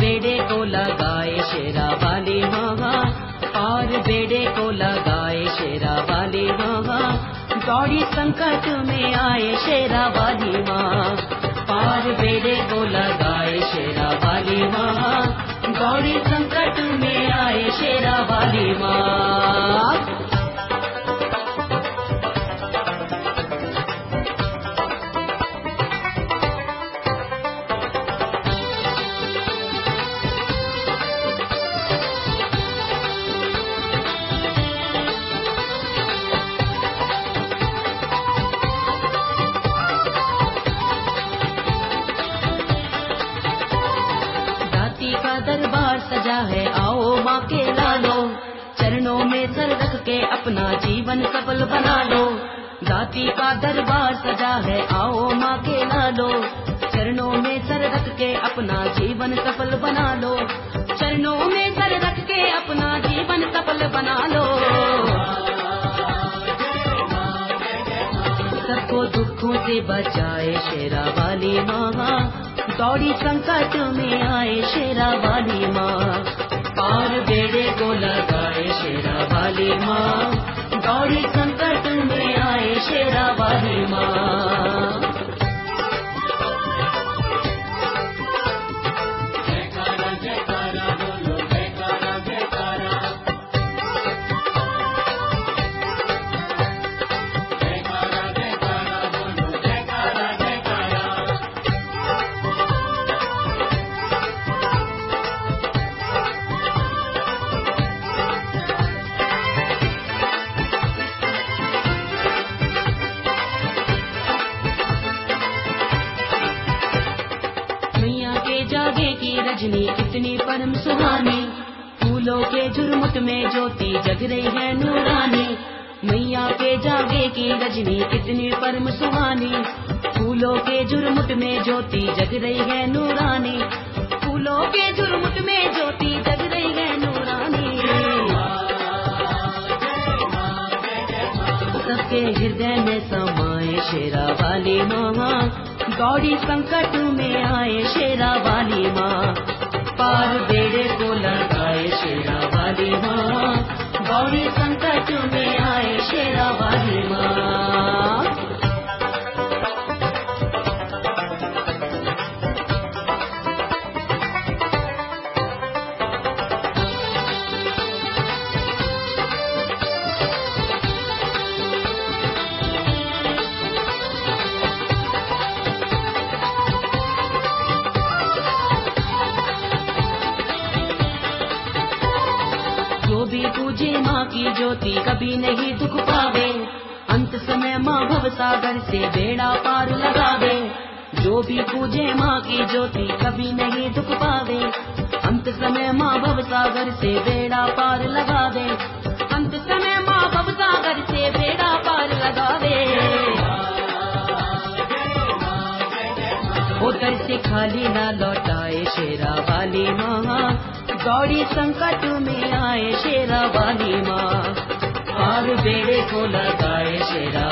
बेड़े को लगाए शेरा वाली माँ, पार बेड़े को लगाए शेरा वाली माँ, दौड़ी संकट में आए शेरा वाली माँ, पार बेड़े को लगाए शेरा वाली माँ, दौड़ी संकट में आए शेरा वाली माँ। दरबार सजा है आओ माँ के लालो, चरणों में सर रख के अपना जीवन सफल बना लो। दाती का दरबार सजा है आओ माँ के लालो, चरणों में सर रख के अपना जीवन सफल बना लो, चरणों में सर रख के अपना जीवन सफल बना लो। सबको दुखों से बचाए शेरा वाली माँ, दौड़ी संकट में आए शेरा वाली माँ, पार बेड़े को लगाए शेरा वाली माँ, दौड़ी संकट में आए शेरा वाली माँ। जागे की रजनी कितनी परम सुहानी, फूलों के झुरमुट में ज्योति जग रही है नूरानी। मैया के जागे की रजनी कितनी परम सुहानी, फूलों के झुरमुट में ज्योति जग रही है नूरानी, फूलों के झुरमुट में ज्योति जग रही है नूरानी। सबके हृदय में समाए शेरा वाली माँ, दौड़ी संकट में आए शेरा वाली माँ, पार बेड़े को लगाए शेरा वाली माँ, दौड़ी संकट में आए शेरा वाली माँ। जो भी पूजे माँ की ज्योति कभी नहीं दुख पावे, अंत समय माँ भव सागर से बेड़ा पार लगावे। जो भी पूजे माँ की ज्योति कभी नहीं दुख पावे, अंत समय माँ भव सागर से बेड़ा पार लगावे, अंत समय माँ भव सागर से बेड़ा पार लगावे। उधर से खाली ना लौटाए शेरा वाली माँ, दौड़ी संकट में आए शेरा वाली माँ, पार बेड़े को लगाए शेरा